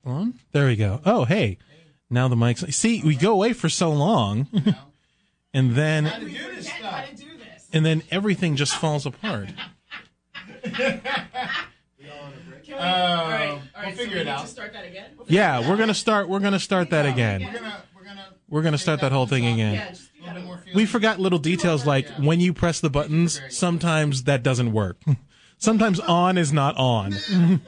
On? There we go. Oh, hey. Now the mic's... See, we go away for so long, and then everything just falls apart. We'll figure it out. Start that again? Yeah, we're gonna start that again. We're gonna start that whole thing again. We forgot little details like when you press the buttons, sometimes that doesn't work. Sometimes on is not on.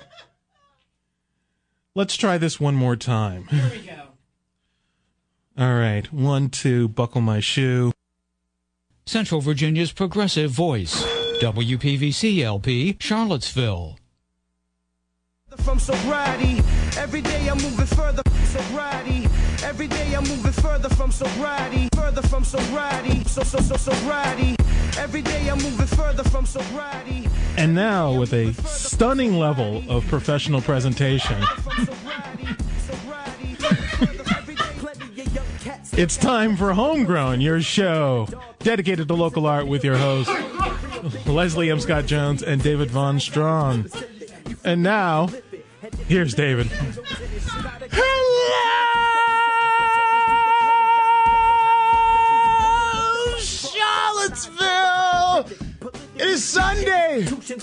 Let's try this one more time. Here we go. All right, 1, 2, buckle my shoe. Central Virginia's progressive voice. WPVC LP, Charlottesville. From sobriety, every day I'm moving further from sobriety. Every day I'm moving further from sobriety. Further from sobriety. Sobriety. Every day I'm moving further from sobriety. And now with a stunning level of professional presentation. It's time for Homegrown, your show dedicated to local art with your hosts, Leslie M. Scott Jones and David Von Strong. And now, here's David. Hello, Charlottesville! It is Sunday!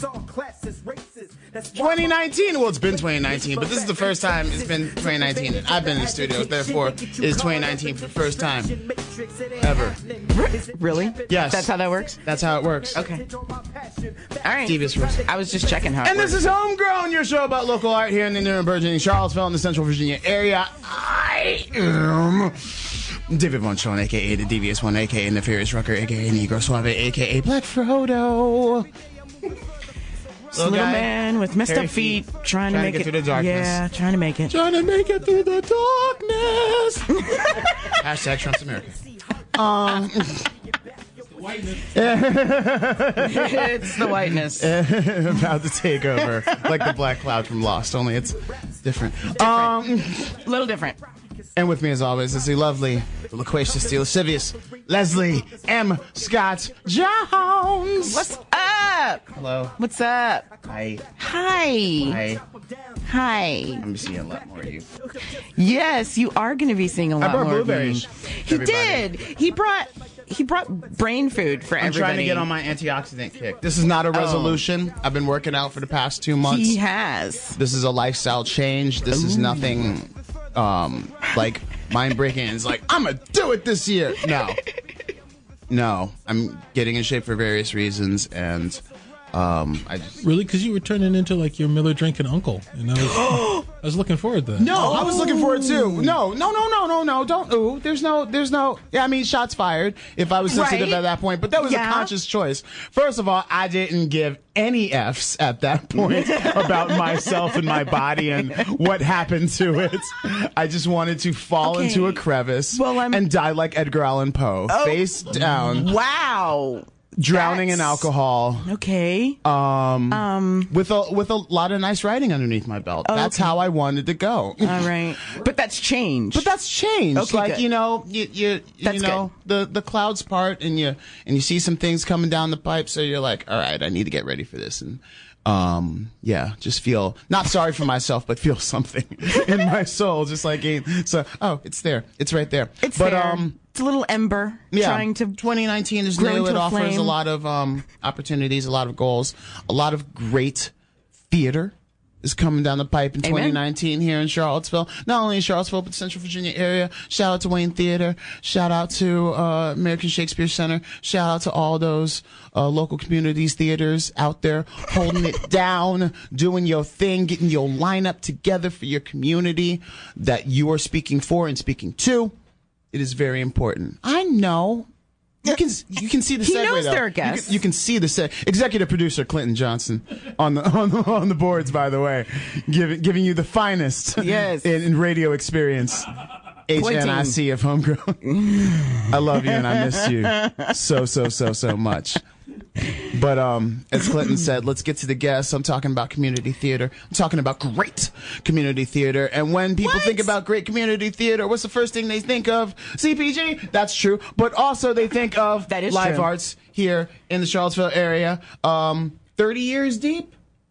2019. Well, it's been 2019, but this is the first time it's been 2019. And I've been in the studio, therefore, it is 2019 for the first time ever. Really? Yes. That's how that works? That's how it works. Okay. All right. Devious rules. I was just checking how it And works. this is Homegrown, your show about local art here in the new and burgeoning Charlottesville in the Central Virginia area. I am David Von Strong, a.k.a. the Devious One, a.k.a. Nefarious Rucker, a.k.a. Negro Suave, a.k.a. Black Frodo. Little man with messed up feet trying to make it through the darkness. Yeah, trying to make it. Trying to make it through the darkness. Hashtag Trump's America. It's the whiteness. About to take over. Like the Black Cloud from Lost, only it's different. A little different. And with me, as always, is the lovely, the loquacious, the lascivious Leslie M. Scott Jones. What's up? Hello. What's up? Hi. Hi. Hi. I'm seeing a lot more of you. Yes, you are going to be seeing a lot brought more of me. blueberries, He everybody. did. He brought brain food for I'm everybody. trying to get on my antioxidant kick. This is not a resolution. I've been working out for the past 2 months. He has. This is a lifestyle change. This is nothing like mind-breaking. It's like, I'm going to do it this year. No. I'm getting in shape for various reasons, and I just... Really? Because you were turning into like your Miller drinking uncle. And I was looking forward to that. No, I was looking for it too. No. Don't. Ooh, there's no. Yeah, I mean, shots fired. If I was sensitive Right. at that point, but that was a Yeah. conscious choice. First of all, I didn't give any Fs at that point about myself and my body and what happened to it. I just wanted to fall Okay. into a crevice Well, and die like Edgar Allan Poe, face down, Wow. drowning in alcohol. Okay. With a lot of nice writing underneath my belt. That's okay. how I wanted to go. All right. But that's changed. But that's changed. Okay, like, good. you know, That's the clouds part and you see some things coming down the pipe, so you're like, all right, I need to get ready for this. And just feel not sorry for myself, but feel something in my soul. Just like it's there. It's right there. It's but there. It's a little ember trying to 2019 is grow new. into It a offers flame. a lot of opportunities, a lot of goals, a lot of great theater is coming down the pipe in Amen. 2019 here in Charlottesville. Not only in Charlottesville, but the Central Virginia area. Shout out to Wayne Theater. Shout out to American Shakespeare Center. Shout out to all those local communities, theaters out there holding it down, doing your thing, getting your lineup together for your community that you are speaking for and speaking to. It is very important. I know. You can see the He segue, knows though. they're a guest. You can see the executive producer Clinton Johnson on the boards, by the way, giving you the finest Yes. in radio experience. HNIC of Homegrown. I love you and I miss you so much. But as Clinton said, let's get to the guests. I'm talking about community theater. I'm talking about great community theater. And when people think about great community theater, what's the first thing they think of? CPG? That's true. But also they think of That is live true. arts here in the Charlottesville area. 30 years deep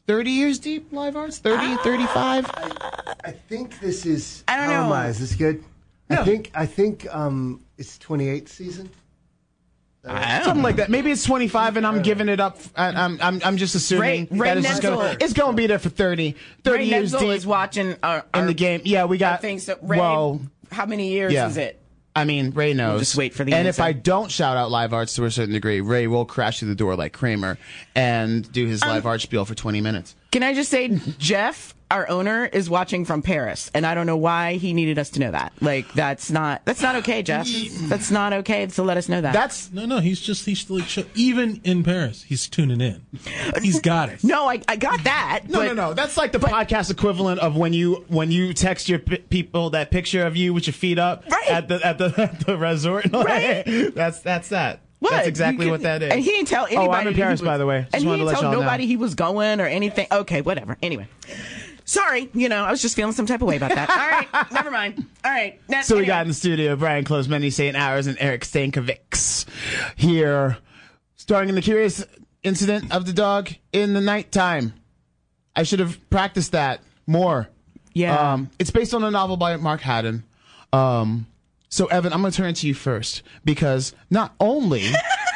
30 years deep, live arts? 30, 35? I think this is. I don't know. How am I? Is this good? No. I think it's 28th season. Something like that. Maybe it's 25, and I'm giving it up. I'm just assuming Ray that it's going to be there for 30 Ray years Netzel deep is watching in the game. Yeah, we got. I think so. Ray, well, how many years yeah. is it? I mean, Ray knows. We'll just wait for the And answer. if I don't shout out live arts to a certain degree, Ray will crash through the door like Kramer and do his live art spiel for 20 minutes. Can I just say, Jeff, our owner, is watching from Paris, and I don't know why he needed us to know that. Like, that's not okay, Jeff. That's not okay to let us know that. No, he's like, even in Paris, he's tuning in. He's got it. No, I got that. No. That's like the podcast equivalent of when you text your people that picture of you with your feet up at the resort. Right. That's that. What? That's exactly what that is. And he didn't tell anybody. Oh, I'm in Paris, by the way. Just And he wanted to didn't let tell y'all nobody know. he was going or anything. Okay, whatever. Anyway. Sorry, I was just feeling some type of way about that. All right, never mind. All right. So we got in the studio Brian Closmany, St. Hours, and Eric Stankovics here, starring in the curious incident of the dog in the nighttime. I should have practiced that more. Yeah. It's based on a novel by Mark Haddon. So, Evan, I'm going to turn to you first because not only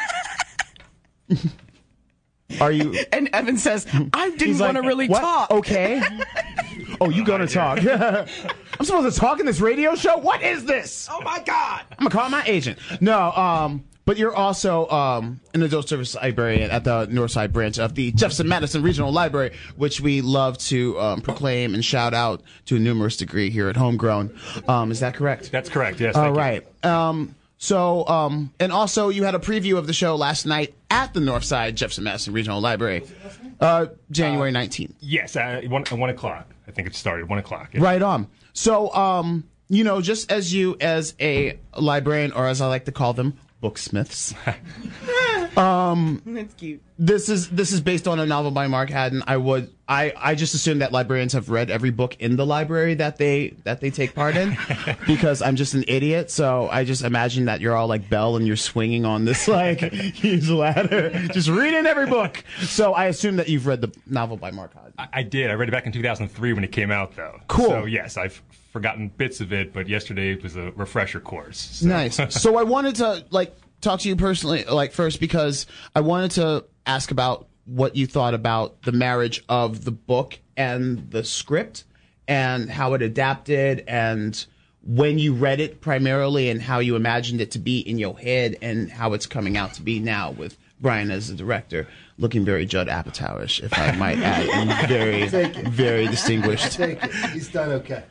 are you... And Evan says, I didn't want to really "What? talk. Okay. Oh, you going to talk. I'm supposed to talk in this radio show? What is this? Oh, my God. I'm going to call my agent. No, but you're also an adult service librarian at the Northside branch of the Jefferson Madison Regional Library, which we love to proclaim and shout out to a numerous degree here at Homegrown. Is that correct? That's correct, yes. All thank you. right. And also you had a preview of the show last night at the Northside Jefferson Madison Regional Library, January 19th. Yes, 1 o'clock. I think it started 1 o'clock. Yeah. Right on. So, just as you as a librarian, or as I like to call them, booksmiths. That's cute. This is based on a novel by Mark Haddon. I just assume that librarians have read every book in the library that they take part in, because I'm just an idiot. So I just imagine that you're all like Belle and you're swinging on this like huge ladder, just reading every book. So I assume that you've read the novel by Mark Haddon. I did. I read it back in 2003 when it came out, though. Cool. So yes, I've forgotten bits of it, but yesterday was a refresher course. So. Nice. So I wanted to talk to you personally, first, because I wanted to ask about what you thought about the marriage of the book and the script and how it adapted and when you read it primarily and how you imagined it to be in your head and how it's coming out to be now with Brian as the director, looking very Judd Apatow-ish, if I might add, and very, very distinguished. Take it. He's done okay.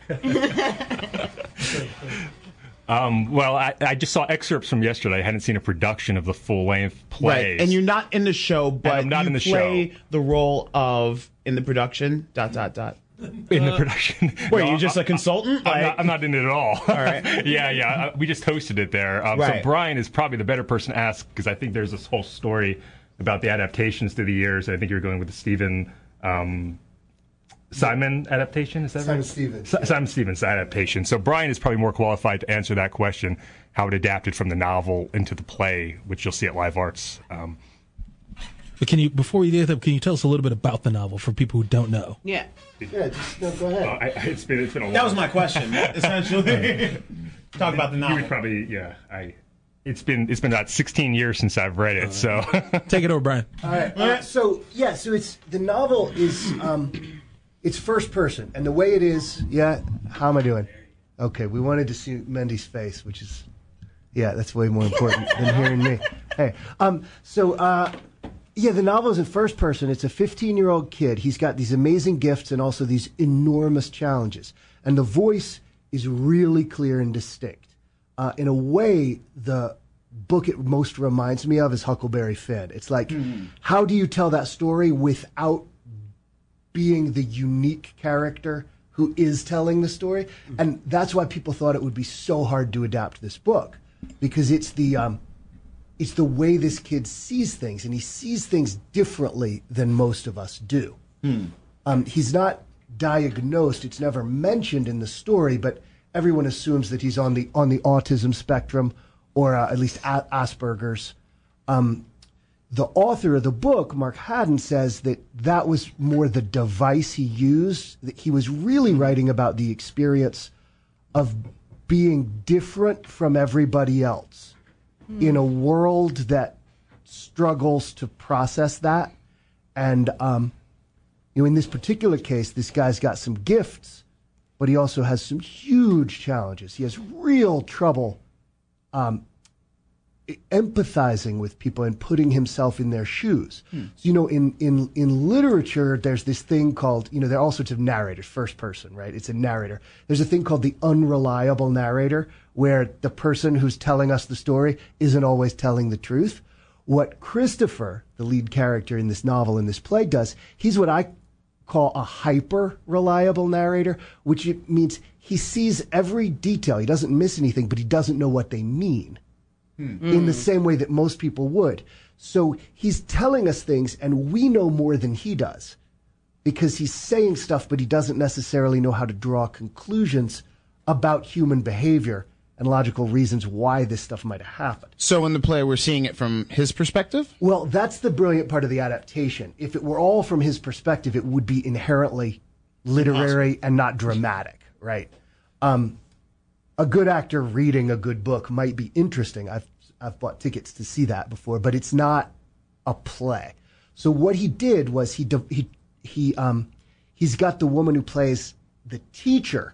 Well, I just saw excerpts from yesterday. I hadn't seen a production of the full-length play. Right, and you're not in the show, but I'm not you in the play show. the role of in the production. ... In the production. Wait, No, you're just a consultant? I'm not in it at all. All right. Yeah. We just hosted it there. Right. So Brian is probably the better person to ask because I think there's this whole story about the adaptations through the years. I think you're going with the Stephen Simon adaptation. Is that Simon right? Stevens. Simon Stevens adaptation. So Brian is probably more qualified to answer that question, how it adapted from the novel into the play, which you'll see at Live Arts. But before we do that, can you tell us a little bit about the novel for people who don't know? Yeah. Yeah, go ahead. It's been a while. That was my question, essentially. Talk about the You novel. would probably, It's been about 16 years since I've read it, so. Take it over, Brian. All right. So it's the novel is it's first person, and the way it is. Yeah. How am I doing? Okay. We wanted to see Mendy's face, which is, that's way more important than hearing me. Hey. The novel is in first person. It's a 15-year-old kid. He's got these amazing gifts and also these enormous challenges. And the voice is really clear and distinct. In a way, the book it most reminds me of is Huckleberry Finn. It's like, how do you tell that story without being the unique character who is telling the story? And that's why people thought it would be so hard to adapt this book, because it's the way this kid sees things, and he sees things differently than most of us do. He's not diagnosed; it's never mentioned in the story, but everyone assumes that he's on the autism spectrum, or at least Asperger's. the author of the book, Mark Haddon, says that was more the device he used, that he was really writing about the experience of being different from everybody else in a world that struggles to process that. And, in this particular case, this guy's got some gifts, but he also has some huge challenges. He has real trouble empathizing with people and putting himself in their shoes. So, in literature, there's this thing called, there are all sorts of narrators, first person, right? It's a narrator. There's a thing called the unreliable narrator, where the person who's telling us the story isn't always telling the truth. What Christopher, the lead character in this novel, in this play, does, he's what I call a hyper-reliable narrator, which means he sees every detail. He doesn't miss anything, but he doesn't know what they mean. In the same way that most people would. So he's telling us things, and we know more than he does because he's saying stuff, but he doesn't necessarily know how to draw conclusions about human behavior and logical reasons why this stuff might have happened. So in the play, we're seeing it from his perspective? Well, that's the brilliant part of the adaptation. If it were all from his perspective, it would be inherently literary and not dramatic, right? A good actor reading a good book might be interesting. I've bought tickets to see that before, but it's not a play. So what he did was he's got the woman who plays the teacher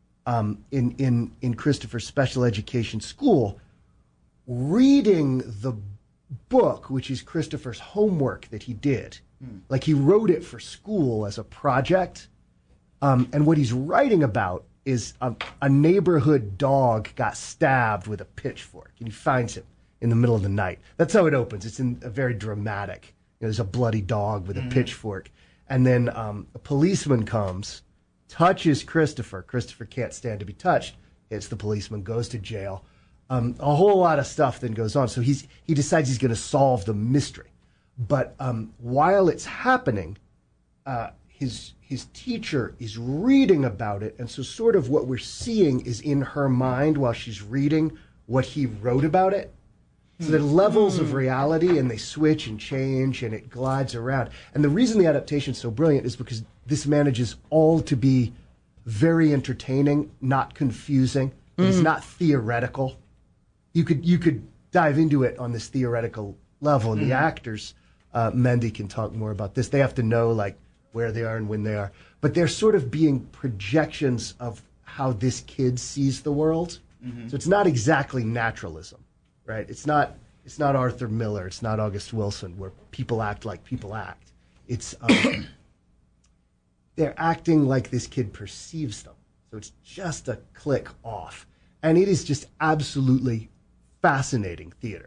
in Christopher's special education school reading the book, which is Christopher's homework that he did. Like he wrote it for school as a project. And what he's writing about is a neighborhood dog got stabbed with a pitchfork, and he finds him in the middle of the night. That's how it opens. It's in a very dramatic. There's a bloody dog with a pitchfork, and then a policeman comes, touches Christopher. Christopher can't stand to be touched. Hits the policeman, goes to jail. A whole lot of stuff then goes on. So he decides he's going to solve the mystery, but while it's happening, his teacher is reading about it, and so sort of what we're seeing is in her mind while she's reading what he wrote about it. So there are levels of reality, and they switch and change, and it glides around. And the reason the adaptation is so brilliant is because this manages all to be very entertaining, not confusing. It's not theoretical. You could dive into it on this theoretical level, and the actors, Mendy can talk more about this. They have to know like where they are and when they are, but they're sort of being projections of how this kid sees the world. So it's not exactly naturalism, right? It's not Arthur Miller, it's not August Wilson, where people act like people act. It's they're acting like this kid perceives them. So it's just a click off, and it is just absolutely fascinating theater.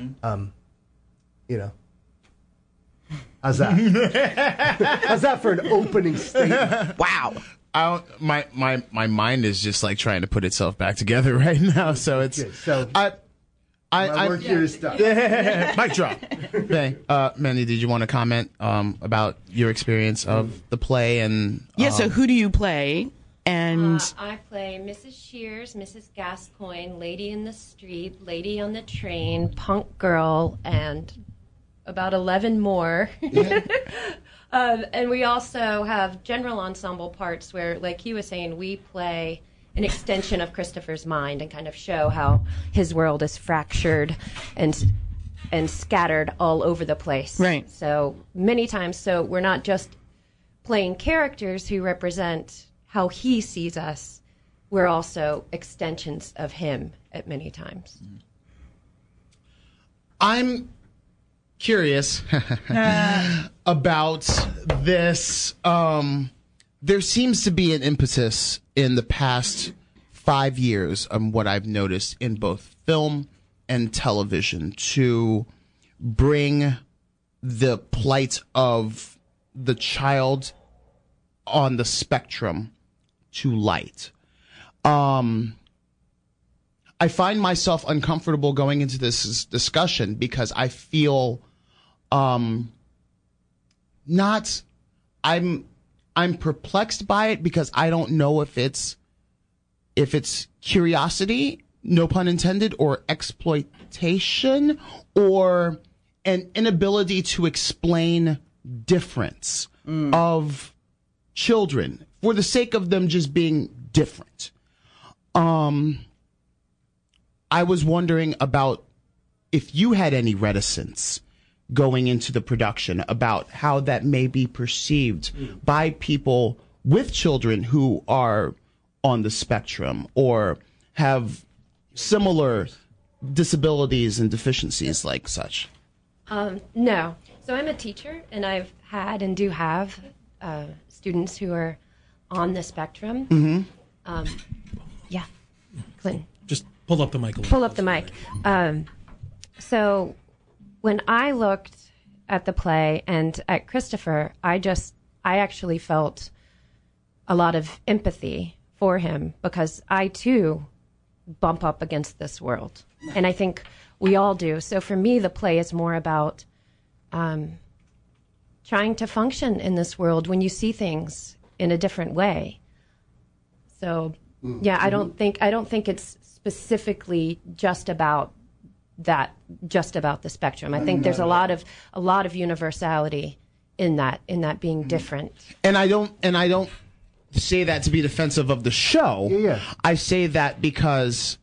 How's that? How's that for an opening statement? Wow. My mind is just like trying to put itself back together right now. So it's So my work here is done. mic drop. Okay, Mandy, did you want to comment about your experience of the play and? So who do you play? And I play Mrs. Shears, Mrs. Gascoigne, Lady in the Street, Lady on the Train, Punk Girl, and about 11 more. And we also have general ensemble parts where, like he was saying, we play an extension of Christopher's mind and kind of show how his world is fractured and scattered all over the place. Right. So many times, so we're not just playing characters who represent how he sees us. We're also extensions of him at many times. I'm curious about this. There seems to be an impetus in the past 5 years on what I've noticed in both film and television to bring the plight of the child on the spectrum to light. I find myself uncomfortable going into this discussion because I feel I'm perplexed by it because I don't know if it's curiosity, no pun intended, or exploitation, or an inability to explain difference of children for the sake of them just being different. I was wondering about if you had any reticence going into the production about how that may be perceived by people with children who are on the spectrum or have similar disabilities and deficiencies like such. No. So I'm a teacher, and I've had and do have students who are on the spectrum. Yeah. Clinton. Just pull up the mic a little. Pull up the mic. So when I looked at the play and at Christopher, I actually felt a lot of empathy for him because I too bump up against this world. And I think we all do. So for me, the play is more about trying to function in this world when you see things in a different way. So yeah, I don't think it's specifically just about the spectrum. I think there's a lot of universality in that being different. And I don't say that to be defensive of the show. Yeah. I say that because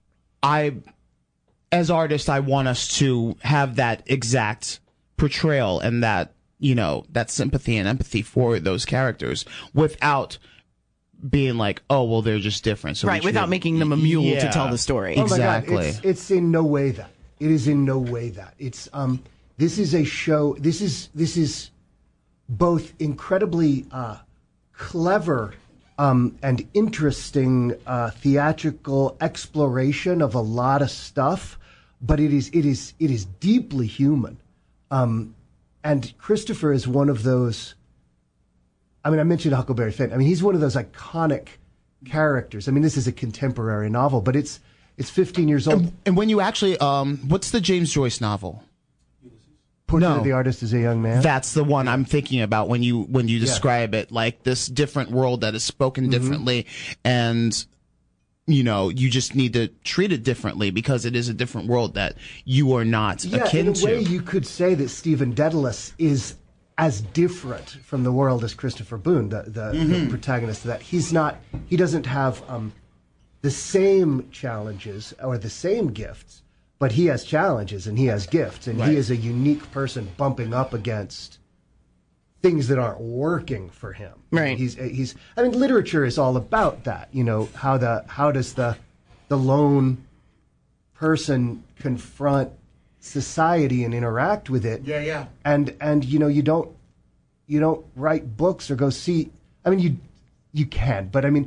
as artists, I want us to have that exact portrayal and that, that sympathy and empathy for those characters without being like, oh, well, they're just different. So right, without making them a mule to tell the story. Exactly. Oh my God, it's in no way that. It is in no way that. It's this is a show. This is both incredibly clever and interesting theatrical exploration of a lot of stuff, but it is deeply human. And Christopher is one of those. I mean, I mentioned Huckleberry Finn. I mean, he's one of those iconic characters. I mean, this is a contemporary novel, but it's 15 years old. And when you actually, what's the James Joyce novel? Portrait of the Artist as a Young Man. That's the one I'm thinking about when you describe it, like this different world that is spoken differently, and you just need to treat it differently because it is a different world that you are not akin to. In a way, you could say that Stephen Dedalus is as different from the world as Christopher Boone, the protagonist of that. He doesn't have the same challenges or the same gifts, but he has challenges and he has gifts, and he is a unique person bumping up against things that aren't working for him. Right. I mean, literature is all about that. How does the lone person confront society and interact with it? Yeah. And you don't write books or go see. I mean, you can, but I mean,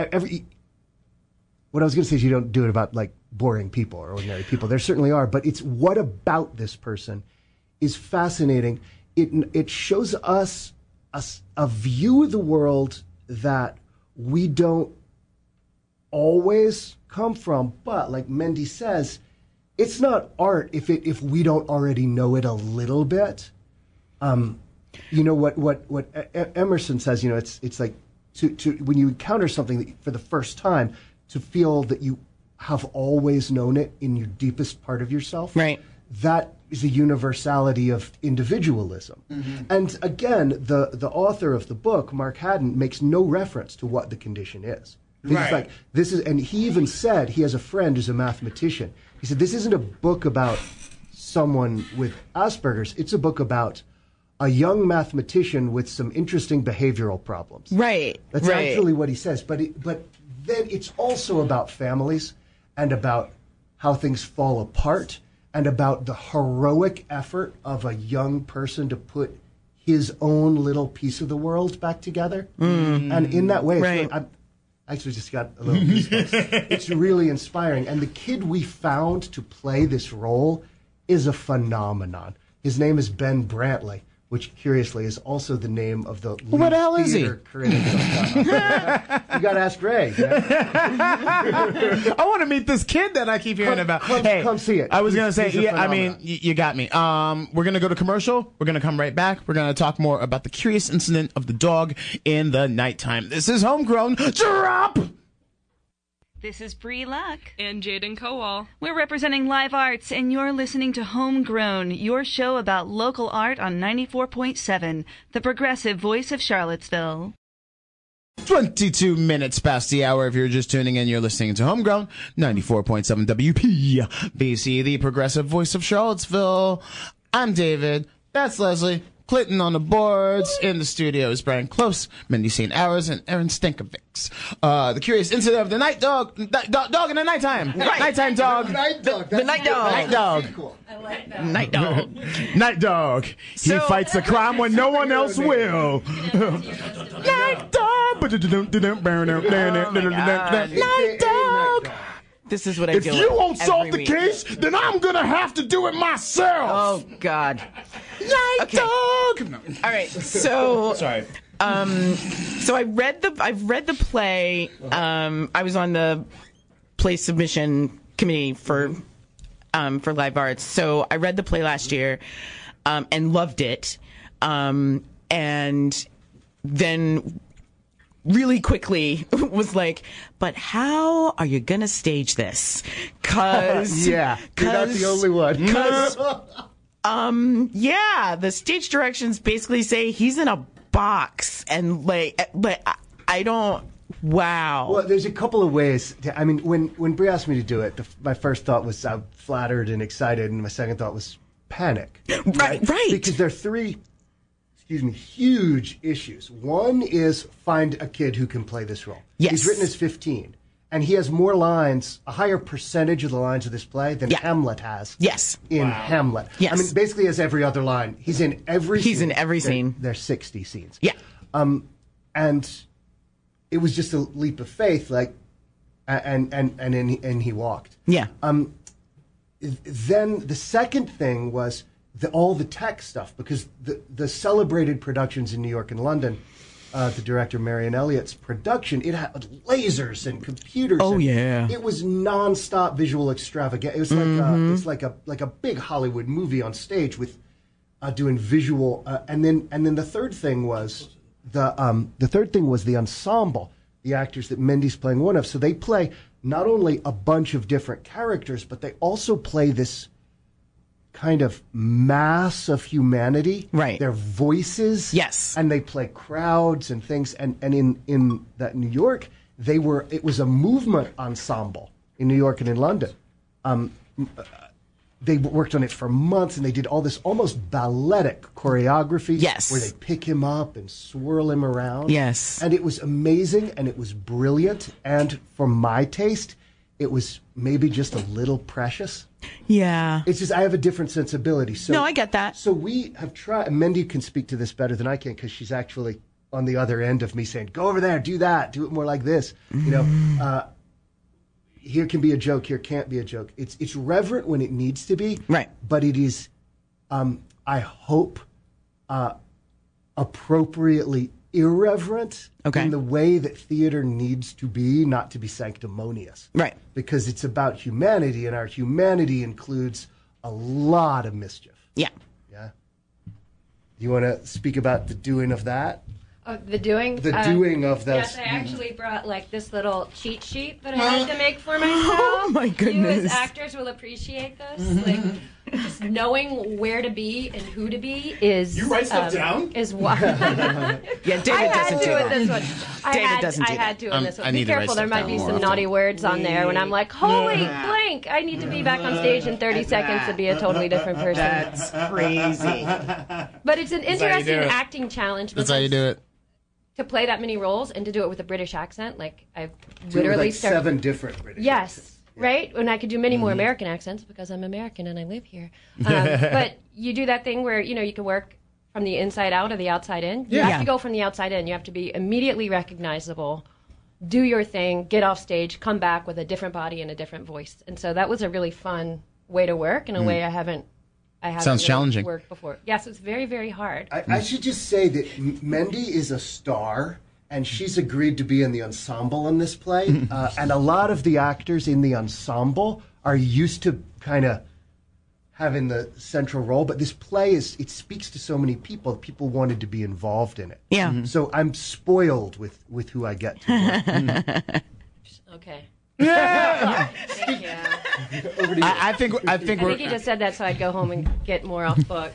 what I was going to say is you don't do it about like boring people or ordinary people. There certainly are, but it's what about this person is fascinating. It shows us a view of the world that we don't always come from, but like Mendy says, it's not art if we don't already know it a little bit. What Emerson says, it's like to when you encounter something for the first time, to feel that you have always known it in your deepest part of yourself. Right. That is a universality of individualism. And again, the author of the book, Mark Haddon, makes no reference to what the condition is. He's like, and he even said, he has a friend who's a mathematician. He said, this isn't a book about someone with Asperger's. It's a book about a young mathematician with some interesting behavioral problems. Right. That's actually what he says. But then it's also about families and about how things fall apart and about the heroic effort of a young person to put his own little piece of the world back together. And in that way, I actually just got a little goosebumps. It's really inspiring. And the kid we found to play this role is a phenomenon. His name is Ben Brantley, which curiously is also the name of the lead what the hell is he? Critic. You got to ask Ray. I want to meet this kid that I keep hearing about. Come see it. I was going to say, you got me. We're going to go to commercial. We're going to come right back. We're going to talk more about the curious incident of the dog in the nighttime. This is Homegrown. Drop! This is Bree Luck. And Jaden Kowal. We're representing Live Arts, and you're listening to Homegrown, your show about local art on 94.7, the progressive voice of Charlottesville. 22 minutes past the hour. If you're just tuning in, you're listening to Homegrown, 94.7 WPVC, the progressive voice of Charlottesville. I'm David. That's Leslie. Clinton on the boards. In the studio is Brian Close, Mindy St. Hours, and Aaron Stankovics. The curious incident of the night dog. Dog in the nighttime. Right. Nighttime dog. Night dog. The night dog. Night dog. Cool. I like that. Night dog. Night dog. So- He fights the crime when no one else will. Night dog. Night dog. This is what I If feel you like won't solve every the week. case, then I'm gonna have to do it myself. Oh God. Night Okay. dog. All right. So Sorry. so I've read the play. I was on the play submission committee for Live Arts. So I read the play last year, and loved it. And then really quickly was like, but how are you gonna stage this? Cause Yeah, you're not the only one. yeah, the stage directions basically say he's in a box, and but I don't. Wow. Well, there's a couple of ways. I mean, when Brie asked me to do it, my first thought was I'm flattered and excited, and my second thought was panic. Right. Because there are three, huge issues. One is find a kid who can play this role. Yes. He's written as 15, and he has more lines, a higher percentage of the lines of this play than Hamlet has. Yes. In Hamlet. Yes. I mean, basically has every other line. He's in every scene. He's in every scene. There's 60 scenes. Yeah. And it was just a leap of faith, like, and he walked. Yeah. Then the second thing was all the tech stuff, because the celebrated productions in New York and London, the director Marion Elliott's production, it had lasers and computers. Oh, and yeah. it was nonstop visual extravaganza. It was like it's like a big Hollywood movie on stage with doing visual. And then the third thing was the ensemble, the actors that Mindy's playing one of. So they play not only a bunch of different characters, but they also play this kind of mass of humanity. Right. Their voices. Yes. And they play crowds and things. And in that New York, it was a movement ensemble in New York and in London. They worked on it for months, and they did all this almost balletic choreography. Yes. Where they pick him up and swirl him around. Yes. And it was amazing, and it was brilliant. And for my taste, it was maybe just a little precious. Yeah. It's just I have a different sensibility. So, No, I get that. So we have tried. Mindy can speak to this better than I can, because she's actually on the other end of me saying, "Go over there, do that, do it more like this." You know, here can be a joke, here can't be a joke. It's reverent when it needs to be, right? But it is, I hope, appropriately irreverent in the way that theater needs to be, not to be sanctimonious. Right. Because it's about humanity, and our humanity includes a lot of mischief. Yeah. Yeah. You want to speak about the doing of that? The doing? The doing of those. Yes, I actually brought like this little cheat sheet that I had to make for myself. Oh my goodness. You as actors will appreciate this. Like, just knowing where to be and who to be is... You write stuff down? Is why. Yeah, David doesn't do that. This one. David doesn't do I had that. to in this one. I Be need to write careful, there stuff might be down some more naughty often. words on there when I'm like, holy blank, I need to be back on stage in 30 seconds to be a totally different person. That's crazy. But it's an how you do interesting it. acting challenge. That's how you do it. To play that many roles and to do it with a British accent, like I've Do literally like 7 different British Yes, right? And I could do many more American accents because I'm American and I live here. But you do that thing where, you can work from the inside out or the outside in. You have to go from the outside in. You have to be immediately recognizable, do your thing, get off stage, come back with a different body and a different voice. And so that was a really fun way to work in a way I haven't Sounds really challenging. worked before. Yes, it's very, very hard. I should just say that Mendy is a star, and she's agreed to be in the ensemble in this play. And a lot of the actors in the ensemble are used to kind of having the central role. But this play it speaks to so many people. People wanted to be involved in it. Yeah. So I'm spoiled with who I get to work. Okay. Yeah. I think I think you just said that so I'd go home and get more off book.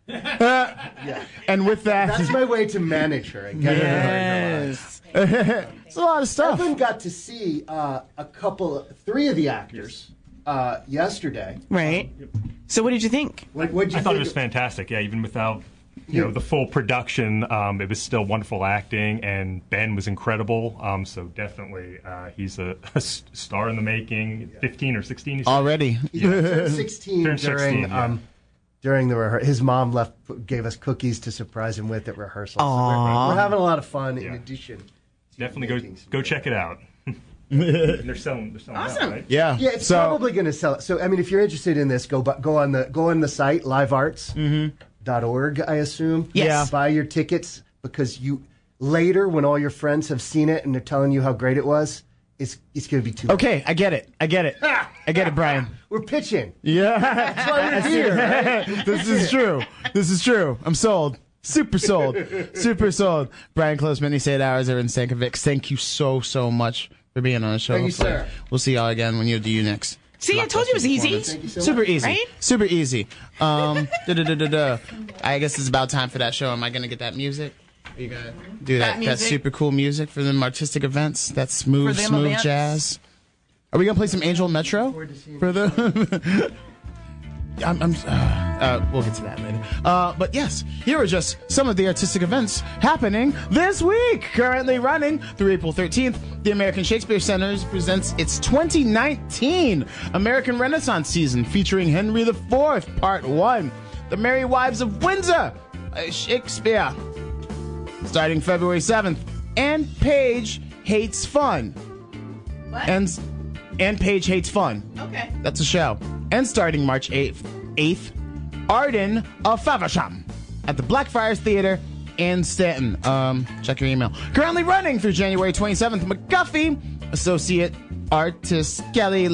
And with that, That's my way to manage her and get her. it's a lot of stuff. Evan got to see three of the actors yesterday. Right. So what did you think? What'd you I thought think? it was fantastic. Yeah, even without the full production, it was still wonderful acting, and Ben was incredible. So definitely, he's a star in the making. 15 or 16 you said? Already. He turned 16 Turned 16, during the rehearsal. His mom gave us cookies to surprise him with at rehearsal. So we're having a lot of fun in addition. Definitely go check it out. They're selling Awesome. out, right? Yeah. Yeah, it's probably going to sell it. So, I mean, if you're interested in this, go on the site, livearts.org, I assume. Yes. Yeah. Buy your tickets, because later, when all your friends have seen it and they're telling you how great it was, it's going to be too Okay, I get it. I get it, Brian. We're pitching. Yeah. That's why we're here, right? This is true. I'm sold. Super sold. Brian Close, Many Say It Hours, Erin Stankovic. Thank you so much for being on the show. Thank you, sir. We'll see y'all again when you do you next. See, I told you it was easy. Thank you so Super much. easy. Right? Super easy. I guess it's about time for that show. Am I going to get that music? Are you going to do that music? super cool music for them artistic events? That smooth events? jazz? Are we going to play some Angel Metro? For the... we'll get to that later. But yes, here are just some of the artistic events happening this week. Currently running through April 13th, the American Shakespeare Center presents its 2019 American Renaissance season featuring Henry IV, Part 1, The Merry Wives of Windsor, Shakespeare, starting February 7th, and Paige Hates Fun. What? And Paige Hates Fun. Okay. That's a show. And starting March 8th, Arden of Faversham at the Blackfriars Theater in Stanton. Check your email. Currently running through January 27th, McGuffey Associate Artist Kelly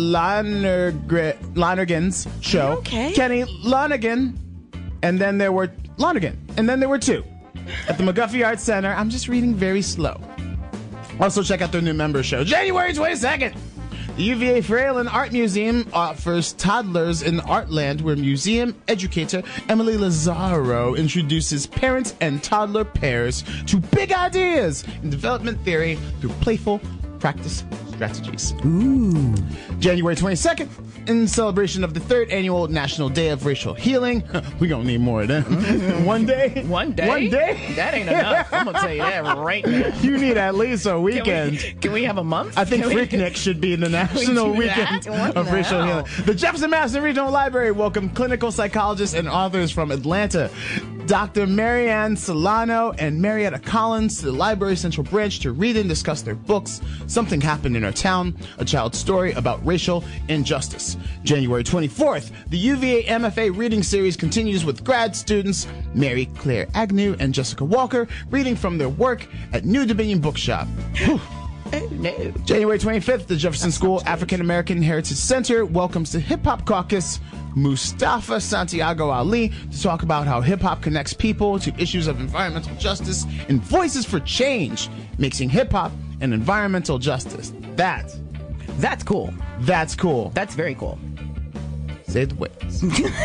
Lonergan's show. Okay. Kenny Lonergan. And then there were two at the McGuffey Arts Center. I'm just reading very slow. Also check out their new member show, January 22nd. The UVA Fralin Art Museum offers Toddlers in Artland, where museum educator Emily Lazaro introduces parents and toddler pairs to big ideas in development theory through playful practice strategies. Ooh. January 22nd, in celebration of the 3rd annual National Day of Racial Healing. We gonna need more of that. One day? One day? One day? That ain't enough. I'm going to tell you that right now. You need at least a weekend. Can we have a month? I think Freaknik should be the National do Weekend that? What of the Racial hell? Healing. The Jefferson Madison Regional Library welcomed clinical psychologists and authors from Atlanta, Dr. Marianne Solano and Marietta Collins, to the Library Central Branch to read and discuss their books, Something Happened in Our Town, a child's story about racial injustice. January 24th, the UVA MFA reading series continues with grad students Mary Claire Agnew and Jessica Walker reading from their work at New Dominion Bookshop. Oh, no. January 25th, the Jefferson School African American Heritage Center welcomes the Hip Hop Caucus Mustafa Santiago Ali to talk about how hip-hop connects people to issues of environmental justice and voices for change, mixing hip-hop and environmental justice. That's cool. That's cool. That's very cool. Say the words.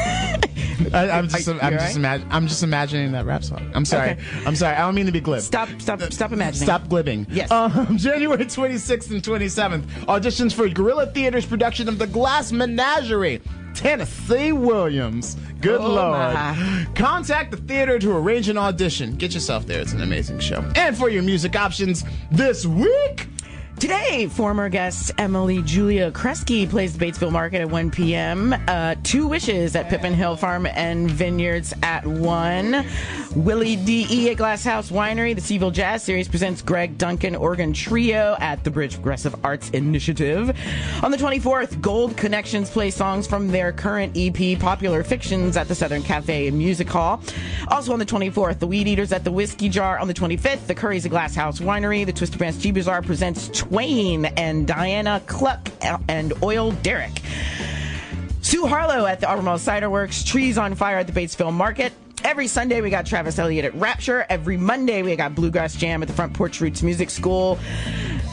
I'm just imagining that rap song. I'm sorry. Okay. I don't mean to be glib. Stop imagining. Stop glibbing. Yes. January 26th and 27th, auditions for Guerrilla Theater's production of The Glass Menagerie. Tennessee Williams. Good Lord. My. Contact the theater to arrange an audition. Get yourself there. It's an amazing show. And for your music options this week, today, former guest Emily Julia Kresge plays the Batesville Market at 1 p.m. 2 Wishes at Pippin Hill Farm and Vineyards at 1. Willie D.E. at Glass House Winery. The Seaville Jazz Series presents Greg Duncan Organ Trio at the Bridge Progressive Arts Initiative. On the 24th, Gold Connections play songs from their current EP, Popular Fictions, at the Southern Cafe and Music Hall. Also on the 24th, the Weed Eaters at the Whiskey Jar. On the 25th, the Currys at Glass House Winery. The Twisted Branch Tea Bazaar presents Twain and Diana Cluck and Oil Derrick. Sue Harlow at the Albemarle Cider Works. Trees on Fire at the Batesville Market. Every Sunday, we got Travis Elliott at Rapture. Every Monday, we got Bluegrass Jam at the Front Porch Roots Music School.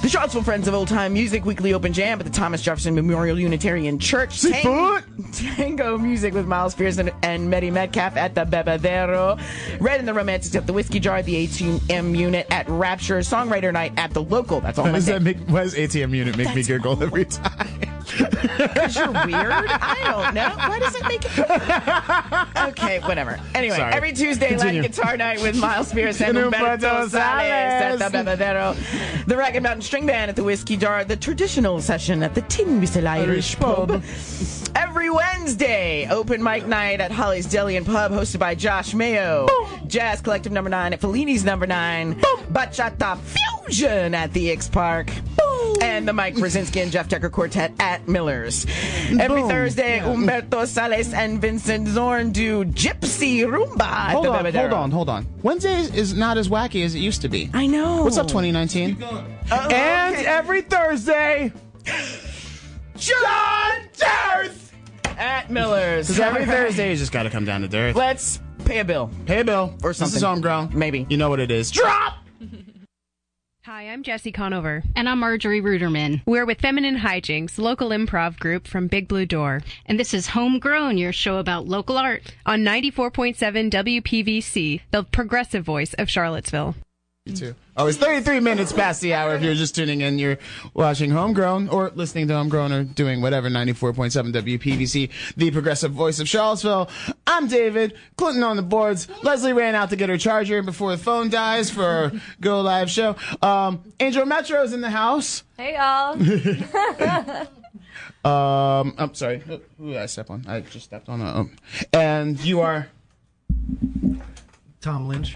The Charlottesville Friends of Old Time Music weekly open jam at the Thomas Jefferson Memorial Unitarian Church. Tango music with Miles Pearson and Medi Metcalf at the Bebedero. Red and the Romantics at the Whiskey Jar at the ATM Unit at Rapture. Songwriter Night at the Local. That's all. Why does ATM Unit make me giggle every time? Because you're weird? I don't know. Why does it make it? Okay, whatever. Anyway, Sorry. Every Tuesday, Continue. Latin Guitar Night with Miles Pearson and Humberto Sales at the Bebedero. The Ragged Mountain String Band at the Whiskey Jar. The traditional session at the Tin Whistle Irish Pub. Every Wednesday, open mic night at Holly's Deli and Pub, hosted by Josh Mayo. Boom. Jazz Collective number 9 at Fellini's number 9. Boom. Bachata Fusion at the X Park. Boom. And the Mike Brzezinski and Jeff Decker Quartet at Miller's. Every Thursday, Humberto Sales and Vincent Zorn do Gypsy Rumba at the Bebedero. Hold on. Wednesday is not as wacky as it used to be. I know. What's up, 2019? And every Thursday, John Dearth at Miller's. Because every Thursday you just got to come down to Dearth. Let's pay a bill. Pay a bill. Or something. This is homegrown. Maybe. You know what it is. Drop! Hi, I'm Jessie Conover. And I'm Marjorie Ruderman. We're with Feminine Hijinks, local improv group from Big Blue Door. And this is Homegrown, your show about local art. On 94.7 WPVC, the progressive voice of Charlottesville. You too. Oh, it's 33 minutes past the hour. If you're just tuning in, you're watching Homegrown or listening to Homegrown or doing whatever. 94.7 WPVC, the progressive voice of Charlottesville. I'm David. Clinton on the boards. Leslie ran out to get her charger before the phone dies for our Go Live show. Angel Metro's in the house. Hey, y'all. I'm sorry. Who did I step on? I just stepped on. And you are Tom Lynch.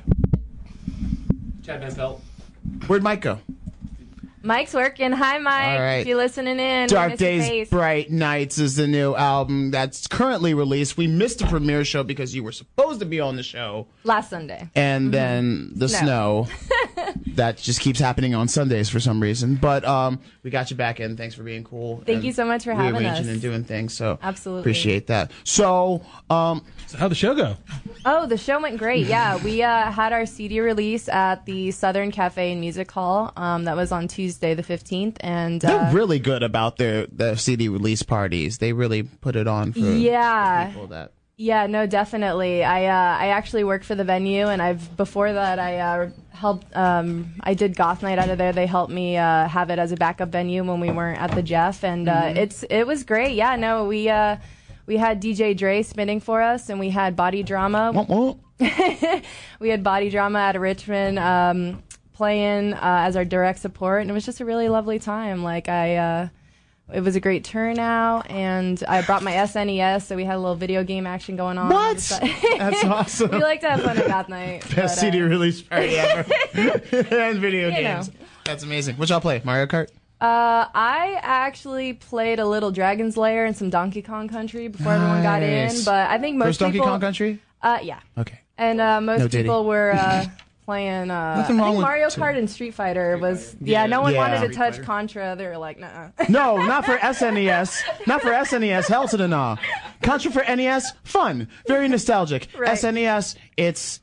Chad Van Pelt. Where'd Mike go? Mike's working. Hi, Mike. All right. If you're listening in. Dark Days, Bright Nights is the new album that's currently released. We missed the premiere show because you were supposed to be on the show. Last Sunday. And then the snow. That just keeps happening on Sundays for some reason. But we got you back in. Thanks for being cool. Thank you so much for having us. Rearranging and doing things. So absolutely appreciate that. So how'd the show go? Oh, the show went great. Yeah, we had our CD release at the Southern Cafe and Music Hall. That was on Tuesday the 15th, and they're really good about their CD release parties. They really put it on for people that. Yeah, no, definitely. I actually work for the venue, and before that I helped. I did Goth Night out of there. They helped me have it as a backup venue when we weren't at the Jeff, and it was great. Yeah, no, we had DJ Dre spinning for us, and we had Body Drama. We had Body Drama out of Richmond playing as our direct support, and it was just a really lovely time. Like it was a great turnout, and I brought my SNES, so we had a little video game action going on. What? That's awesome. We like to have fun at Goth Night. Best CD release party ever. And video games. That's amazing. What y'all play? Mario Kart? I actually played a little Dragon's Lair and some Donkey Kong Country before everyone got in, but I think most people... Donkey Kong Country? Yeah. Okay. And most people were... playing I think Mario Kart and Street Fighter was no one wanted to touch Contra. They were like, nah. No, not for SNES. Not for SNES. Hell to the nah. Contra for NES, fun, very nostalgic. Right. SNES, it's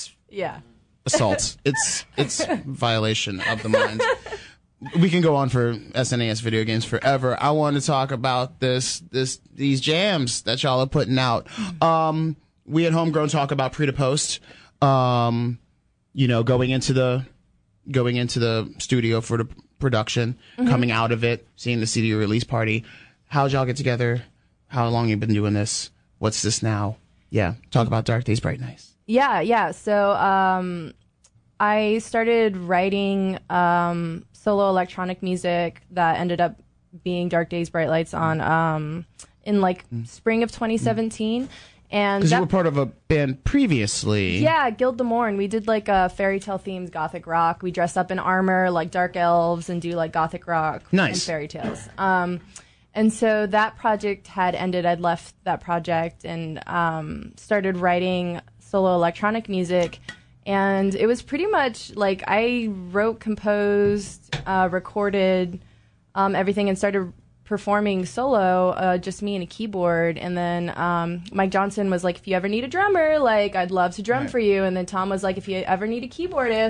assault. It's violation of the mind. We can go on for SNES video games forever. I want to talk about these jams that y'all are putting out. We at Homegrown talk about pre to post. Going into the studio for the production, coming out of it, seeing the CD release party. How'd y'all get together? How long you been doing this? What's this now? Yeah, talk about Dark Days, Bright Nights. Yeah. So I started writing solo electronic music that ended up being Dark Days, Bright Lights on in spring of 2017. Because you were part of a band previously. Yeah, Guild the Morn. We did fairy tale themes, gothic rock. We dress up in armor like dark elves and do gothic rock and fairy tales. And so that project had ended. I'd left that project and started writing solo electronic music. And it was pretty much I wrote, composed, recorded everything and started performing solo, just me and a keyboard. And then Mike Johnson was like, if you ever need a drummer, I'd love to drum for you. And then Tom was like, if you ever need a keyboardist,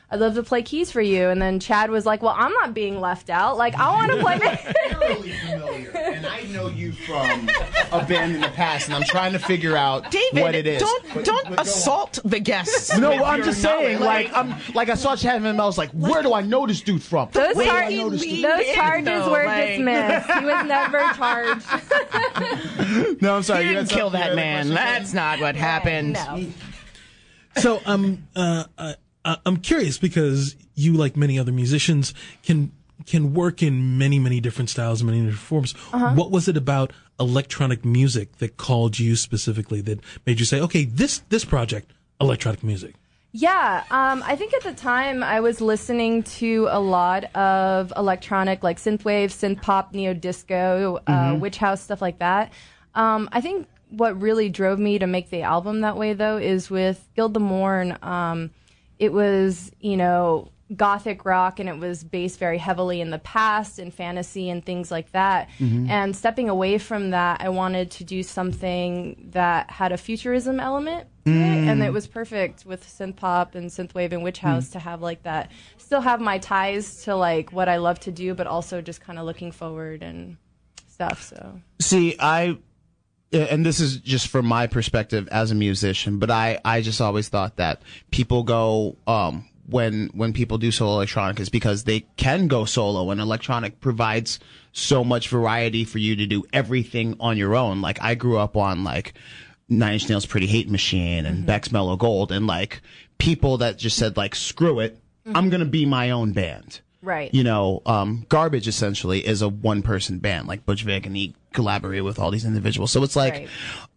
I'd love to play keys for you. And then Chad was like, well, I'm not being left out. Like, I want to play bass. Really familiar, and I know you from a band in the past, and I'm trying to figure out David, what it is. Don't assault the guests. No, with I'm your just saying. knowledge. I saw Chad Van Mel. I was like, where do I know this dude from? Those Where do I know this dude? charges were dismissed. He was never charged. No, I'm sorry. You didn't kill that man. That's not what happened. No. So I'm curious because you, like many other musicians, can work in many different styles and many different forms. What was it about electronic music that called you specifically that made you say, okay, this project, electronic music? Yeah, I think at the time I was listening to a lot of electronic, like synthwave, synth pop, neo disco, witch house, stuff like that. I think what really drove me to make the album that way, though, is with Gild the Morn. It was, gothic rock, and it was based very heavily in the past and fantasy and things like that. And stepping away from that, I wanted to do something that had a futurism element to it, and it was perfect with synth pop and synthwave and witch house to have like that. Still have my ties to like what I love to do, but also just kind of looking forward and stuff. So see, and this is just from my perspective as a musician, but I just always thought that people go when people do solo electronic is because they can go solo, and electronic provides so much variety for you to do everything on your own. Like, I grew up on like Nine Inch Nails' Pretty Hate Machine and Beck's Mellow Gold, and like people that just said like, screw it, I'm gonna be my own band. Right. Garbage essentially is a one-person band. Like Butch Vig, and he collaborated with all these individuals. So it's like,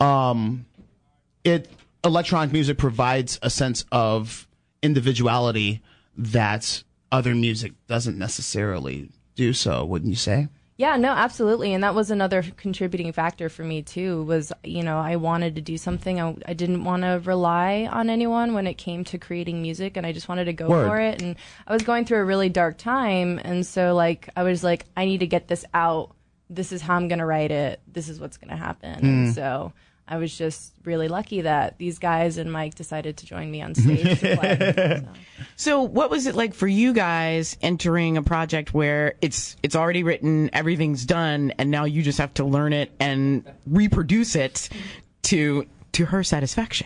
electronic music provides a sense of individuality that other music doesn't necessarily do so, wouldn't you say? Yeah, no, absolutely. And that was another contributing factor for me, too, was, I wanted to do something. I didn't want to rely on anyone when it came to creating music, and I just wanted to go for it. And I was going through a really dark time, and so, I was like, I need to get this out. This is how I'm going to write it. This is what's going to happen. And so I was just really lucky that these guys and Mike decided to join me on stage to play. So what was it like for you guys entering a project where it's already written, everything's done, and now you just have to learn it and reproduce it to her satisfaction?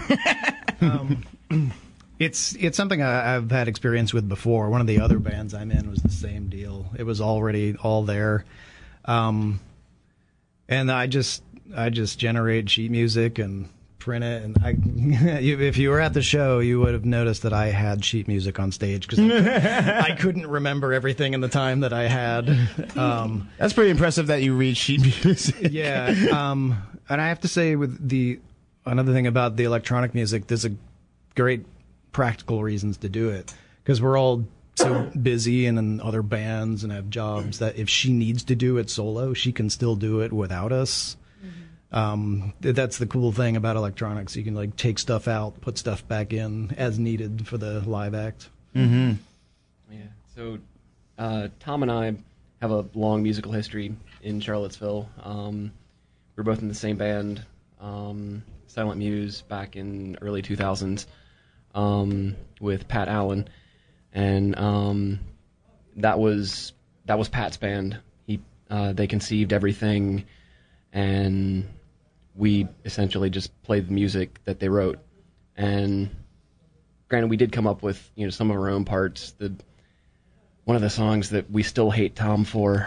It's something I've had experience with before. One of the other bands I'm in was the same deal. It was already all there. And I just generate sheet music and print it. And if you were at the show, you would have noticed that I had sheet music on stage because I couldn't remember everything in the time that I had. That's pretty impressive that you read sheet music. Yeah. And I have to say, another thing about the electronic music, there's a great practical reasons to do it, because we're all so busy and in other bands and have jobs that if she needs to do it solo, she can still do it without us. That's the cool thing about electronics. You can take stuff out, put stuff back in as needed for the live act. Yeah. So Tom and I have a long musical history in Charlottesville. We're both in the same band, Silent Muse, back in early 2000s, with Pat Allen, and that was Pat's band. They conceived everything, and we essentially just played the music that they wrote. And granted, we did come up with some of our own parts. One of the songs that we still hate Tom for,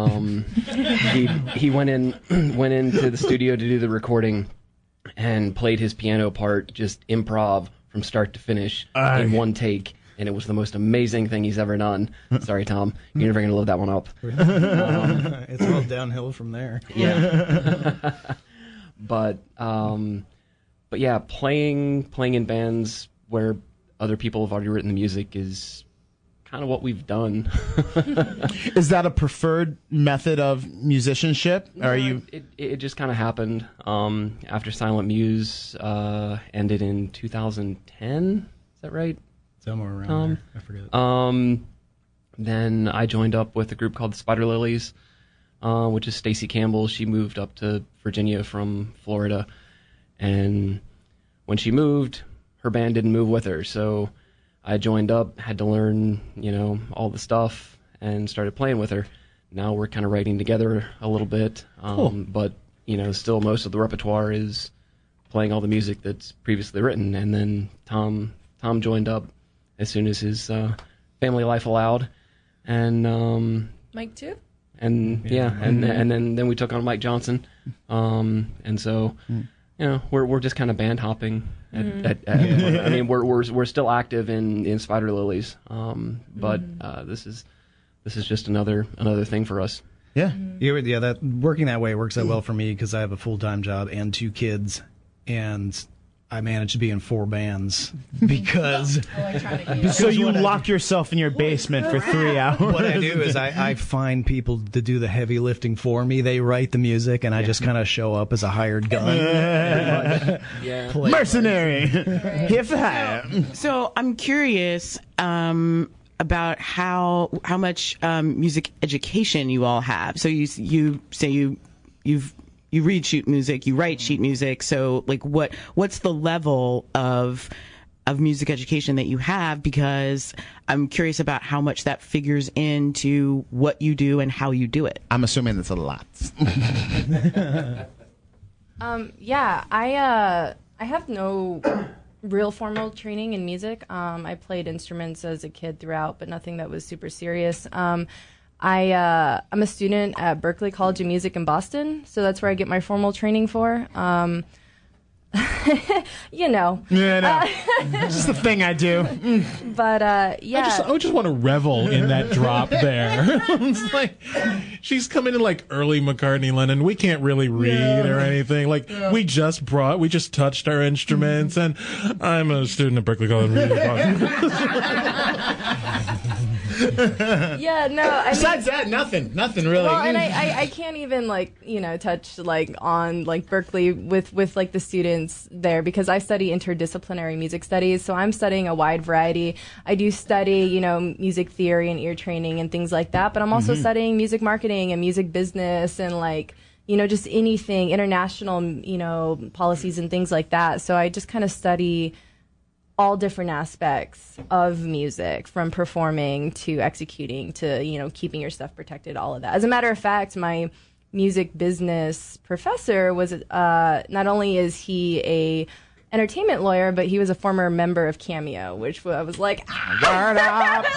he went into the studio to do the recording and played his piano part just improv from start to finish in one take. And it was the most amazing thing he's ever done. Sorry, Tom. You're never going to live that one up. It's all downhill from there. Yeah. But yeah, playing in bands where other people have already written the music is kind of what we've done. Is that a preferred method of musicianship? No, it just kind of happened after Silent Muse ended in 2010. Is that right? Somewhere around there. I forget. Then I joined up with a group called the Spider Lilies, which is Stacey Campbell. She moved up to Virginia from Florida, and when she moved, her band didn't move with her. So I joined up, had to learn, all the stuff, and started playing with her. Now we're kind of writing together a little bit, but still most of the repertoire is playing all the music that's previously written. And then Tom joined up as soon as his family life allowed, and Mike too. And and then we took on Mike Johnson, and so we're just kind of band hopping. I mean, we're still active in Spider Lilies, but this is just another thing for us. Yeah, that working that way works out well for me because I have a full-time job and 2 kids, and I managed to be in 4 bands because so you lock yourself in your basement for 3 hours. What I do is I find people to do the heavy lifting for me. They write the music, and I just kind of show up as a hired gun. Mercenary. Here for hire. So I'm curious about how much music education you all have. So you say you read sheet music, you write sheet music. So like what's the level of music education that you have? Because I'm curious about how much that figures into what you do and how you do it. I'm assuming it's a lot. I have no real formal training in music. I played instruments as a kid throughout, but nothing that was super serious. I'm a student at Berklee College of Music in Boston, so that's where I get my formal training for. It's just the thing I do. But I just want to revel in that drop there. It's like she's coming in like early McCartney, Lennon. We can't really read or anything. Like we just touched our instruments, and I'm a student at Berklee College of Music. Besides that, nothing really. Well, and I can't even touch on Berklee with the students there because I study interdisciplinary music studies, so I'm studying a wide variety. I do study music theory and ear training and things like that, but I'm also studying music marketing and music business and just anything international policies and things like that. So I just kind of study all different aspects of music, from performing to executing to, keeping your stuff protected, all of that. As a matter of fact, my music business professor was, not only is he a entertainment lawyer, but he was a former member of Cameo, which I was like, word up.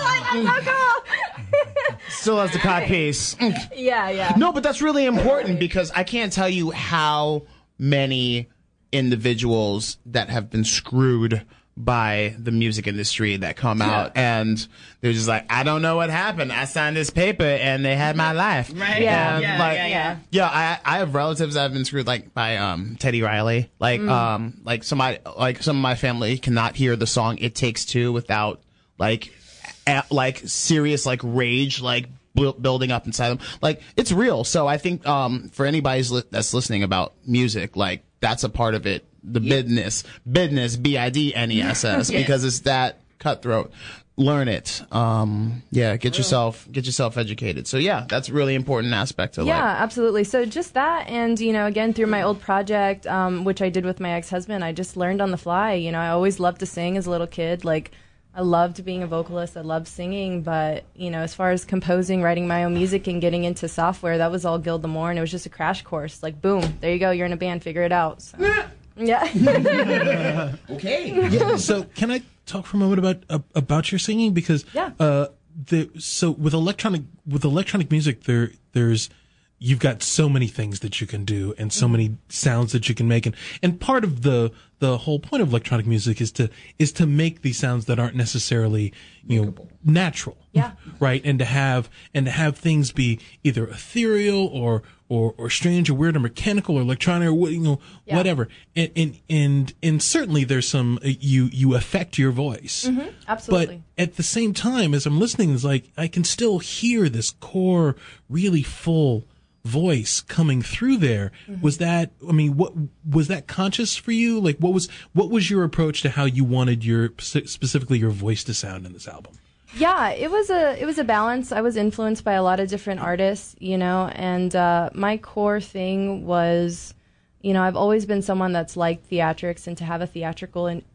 Still has the cod piece. Yeah. No, but that's really important because I can't tell you how many individuals that have been screwed by the music industry that come out and they're just like, I don't know what happened. I signed this paper and they had my life. Right. I have relatives that have been screwed by Teddy Riley. Some of my family cannot hear the song It Takes Two without serious rage building up inside them. It's real. So I think for anybody that's listening about music, that's a part of it. The business, BIDNESS, because it's that cutthroat. Learn it. Get yourself educated. So that's a really important aspect of life. Yeah, absolutely. So just that, and again through my old project, which I did with my ex-husband, I just learned on the fly. I always loved to sing as a little kid. I loved being a vocalist. I loved singing, but as far as composing, writing my own music, and getting into software, that was all Gil Damore, and it was just a crash course. Boom, there you go. You're in a band. Figure it out. So. Yeah. Okay. Yeah. So can I talk for a moment about your singing? Because so with electronic music, there's you've got so many things that you can do and so many sounds that you can make, and part of the whole point of electronic music is to make these sounds that aren't necessarily natural. Yeah. Right. And to have things be either ethereal or strange or weird or mechanical or electronic or whatever. And certainly there's some you affect your voice. Mm-hmm. Absolutely. But at the same time, as I'm listening, it's I can still hear this core, really full voice coming through there. Mm-hmm. What was that conscious for you? What was your approach to how you wanted specifically your voice to sound in this album? Yeah, it was a balance. I was influenced by a lot of different artists, and my core thing was, I've always been someone that's liked theatrics and to have a theatrical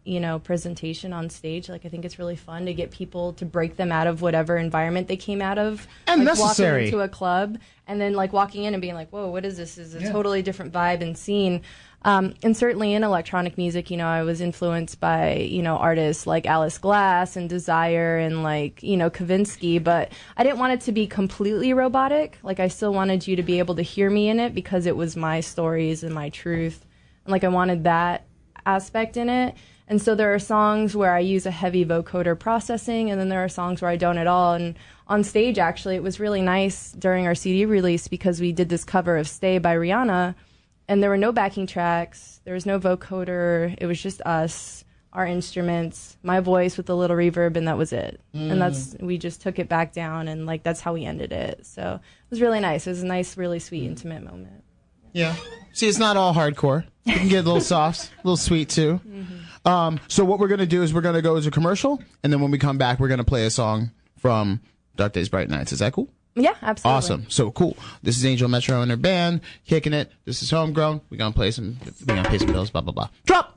presentation on stage. Like, I think it's really fun to get people to break them out of whatever environment they came out of. And like necessary. Walking into a club and then like walking in and being like, whoa, what is this? This is a totally different vibe and scene. And certainly in electronic music, I was influenced by, artists like Alice Glass and Desire and like, Kavinsky, but I didn't want it to be completely robotic. Like, I still wanted you to be able to hear me in it because it was my stories and my truth. And like, I wanted that aspect in it. And so there are songs where I use a heavy vocoder processing, and then there are songs where I don't at all. And on stage, actually, it was really nice during our CD release because we did this cover of Stay by Rihanna, and there were no backing tracks. There was no vocoder. It was just us, our instruments, my voice with a little reverb, and that was it. And we just took it back down, and like that's how we ended it. So it was really nice. It was a nice, really sweet, intimate moment. Yeah. See, it's not all hardcore. You can get a little soft, a little sweet too. So what we're going to do is we're going to go as a commercial, and then when we come back, we're going to play a song from Dark Days, Bright Nights. Is that cool? Yeah, absolutely. Awesome. So cool. This is Angel Metro and her band, kicking it. This is Homegrown. We're going to pay some bills, blah, blah, blah. Drop!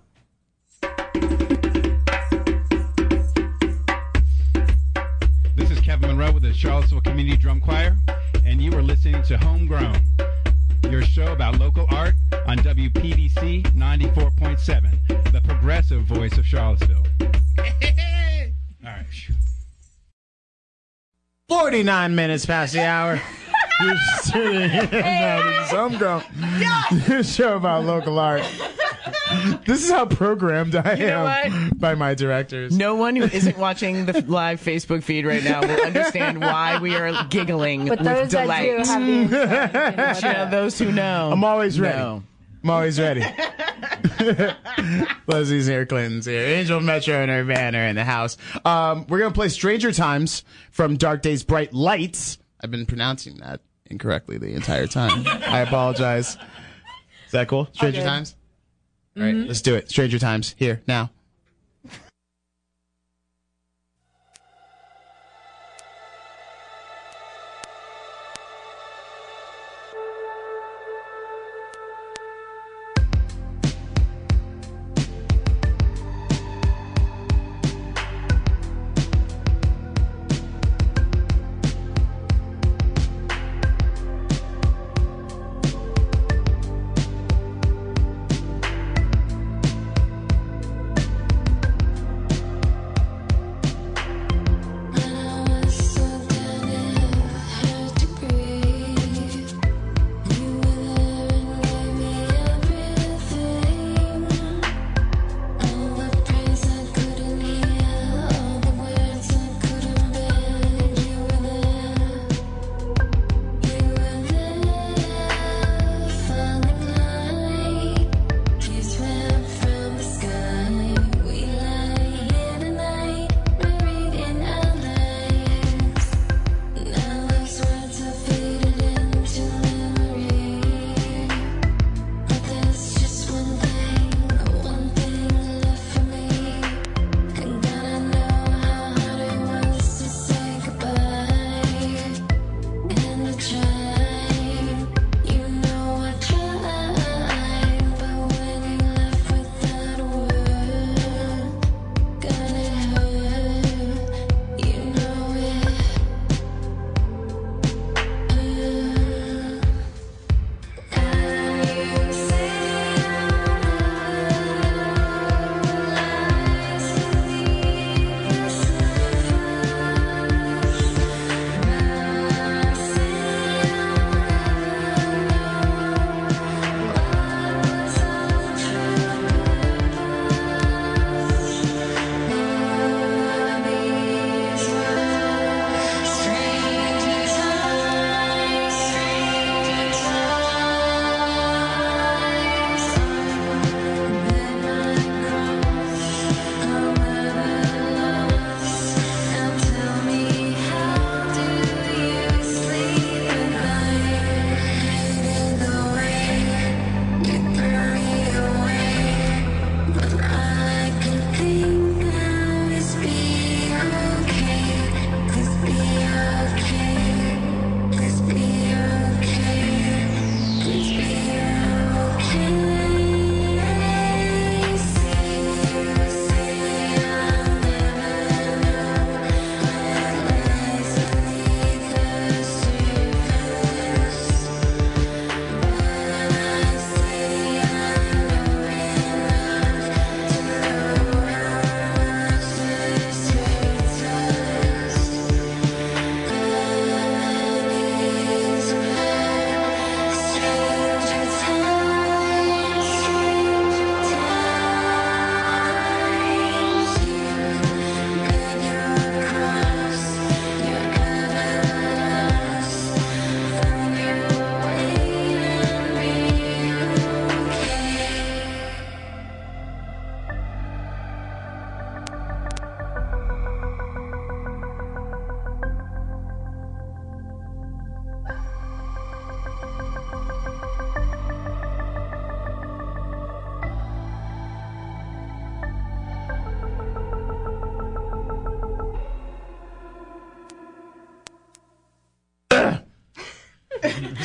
This is Kevin Monroe with the Charlottesville Community Drum Choir, and you are listening to Homegrown, your show about local art on WPVC 94.7, the progressive voice of Charlottesville. All right. 49 minutes past the hour. You're just tuning in now. This is Homegrown, your show about local art. This is how programmed I am by my directors. No one who isn't watching the live Facebook feed right now will understand why we are giggling But with those delight. that do have the Those who know. I'm always ready. know. I'm always ready. Leslie's here, Clinton's here. Angel Metro and her band are in the house. We're going to play Stranger Times from Dark Days, Bright Lights. I've been pronouncing that incorrectly the entire time. I apologize. Is that cool? Stranger Times? All right, let's do it. Stranger Times, here, now.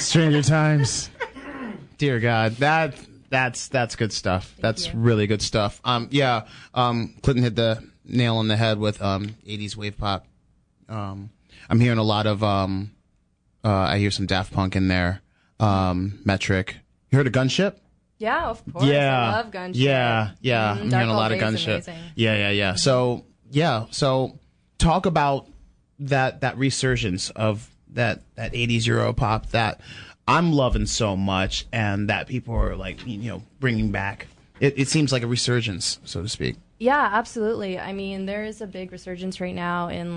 Stranger Times. Dear God, that's good stuff. That's really good stuff. Clinton hit the nail on the head with 80s wave pop. I'm hearing a lot of I hear some Daft Punk in there. Metric. You heard of Gunship? Yeah, of course. Yeah. I love Gunship. Yeah. I'm hearing a lot of Gunship. Yeah. So talk about that resurgence of that 80s Euro pop that I'm loving so much, and that people are like, bringing back. It seems like a resurgence, so to speak. Yeah, absolutely. I mean, there is a big resurgence right now in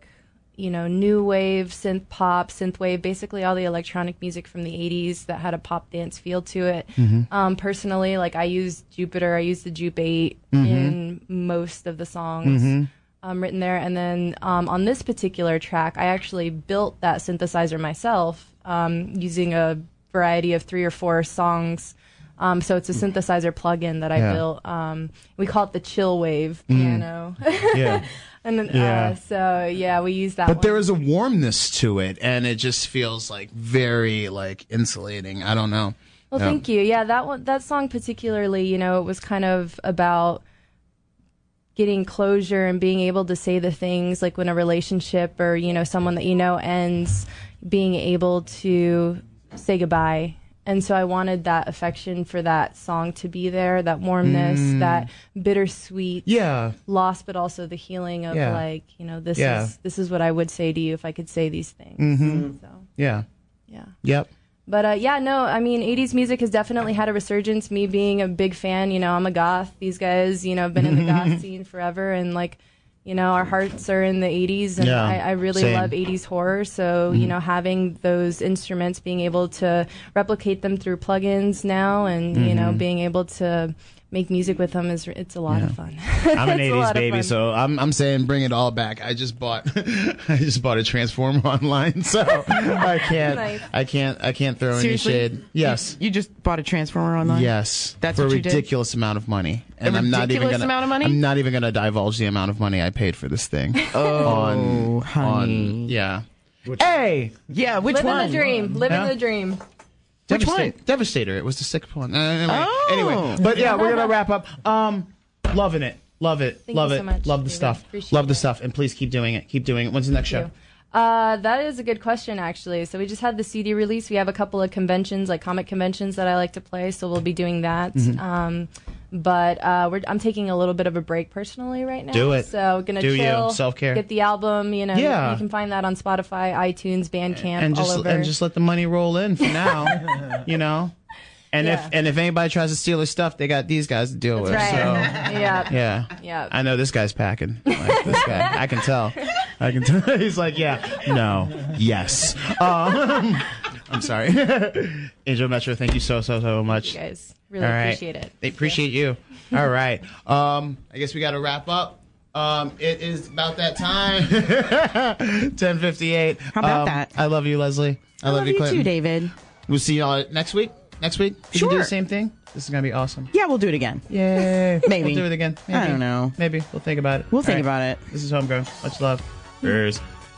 new wave, synth pop, synth wave, basically all the electronic music from the 80s that had a pop dance feel to it. Mm-hmm. Personally, I use Jupiter. I use the Jupe 8 in most of the songs written there. And then on this particular track, I actually built that synthesizer myself using a variety of 3 or 4 songs. So it's a synthesizer plugin that I built. We call it the Chill Wave piano. Yeah. And then, we use that. But one. there is a warmness to it, and it just feels very insulating. I don't know. Well, thank you. Yeah, that song particularly, it was kind of about getting closure and being able to say the things like when a relationship or someone that ends, being able to say goodbye. And so I wanted that affection for that song to be there, that warmness, that bittersweet loss, but also the healing of this is what I would say to you if I could say these things. Mm-hmm. So. Yeah. Yeah. Yep. But 80s music has definitely had a resurgence. Me being a big fan, I'm a goth. These guys, have been in the goth scene forever, and our hearts are in the 80s, and I really love 80s horror. So, having those instruments, being able to replicate them through plugins now, and, being able to make music with them it's a lot of fun. I'm an 80s baby, so I'm saying bring it all back. I just bought a Transformer online, so I can't throw Seriously? any shade. Yes. You just bought a Transformer online? Yes. That's for what a you did? ridiculous amount of money. And amount of money? I'm not even gonna divulge the amount of money I paid for this thing. Honey. Hey! Yeah, which Living one? the dream. Living the dream. Which one? Devastator. It was the 6th one. Anyway, but we're gonna wrap up. Loving it. Love it. Thank Love you it. so much, Love the David. stuff. Appreciate Love the stuff. And please keep doing it. Keep doing it. When's the next show? That is a good question, actually. So we just had the CD release. We have a couple of conventions, like comic conventions, that I like to play. So we'll be doing that. But I'm taking a little bit of a break personally right now. Do it. So gonna chill, self-care. get the album. You can find that on Spotify, iTunes, Bandcamp, all over. And just let the money roll in for now. And if anybody tries to steal his stuff, they got these guys to deal with. Right. So, yeah. I know this guy's packing. This guy, I can tell. He's like, no, yes. I'm sorry. Angel Metro, thank you so much. You guys really appreciate it. They appreciate you. All right. I guess we got to wrap up. It is about that time. 10:58. How about that? I love you, Leslie. I love you Clinton. too, David. We'll see y'all next week. We can do the same thing. This is gonna be awesome. Yeah, we'll do it again. Yay. Maybe. We'll do it again. Maybe. I don't know. Maybe. We'll think about it. We'll think about it. This is Homegrown. Much love. Cheers.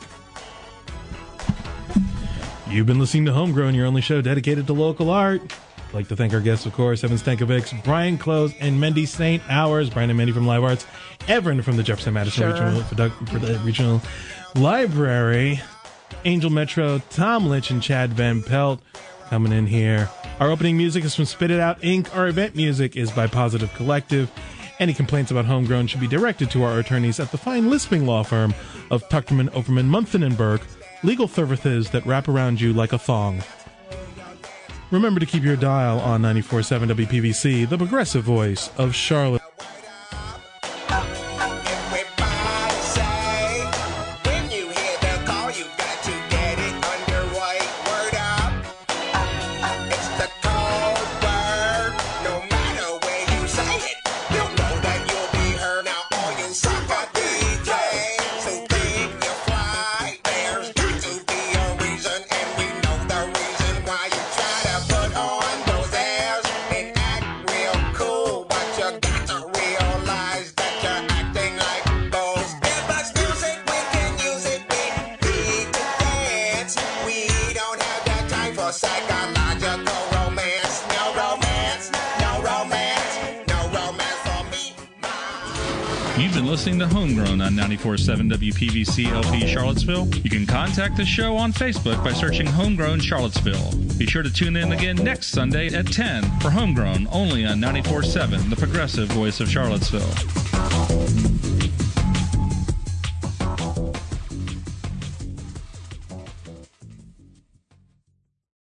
You've been listening to Homegrown, your only show dedicated to local art. I'd like to thank our guests, of course, Evan Stankovics, Brian Close, and Mendy St. Hours. Brian and Mendy from Live Arts, Everin from the Jefferson Madison Regional Library, Angel Metro, Tom Lynch, and Chad Van Pelt coming in here. Our opening music is from Spit It Out Inc. Our event music is by Positive Collective. Any complaints about Homegrown should be directed to our attorneys at the fine lisping law firm of Tuchterman, Overman, Munthin and Burke, legal services that wrap around you like a thong. Remember to keep your dial on 94.7 WPVC, the progressive voice of Charlotte. Got to been listening to Homegrown on 94.7 WPVC LP Charlottesville. You can contact the show on Facebook by searching Homegrown Charlottesville. Be sure to tune in again next Sunday at 10 for Homegrown, only on 94.7, the progressive voice of Charlottesville.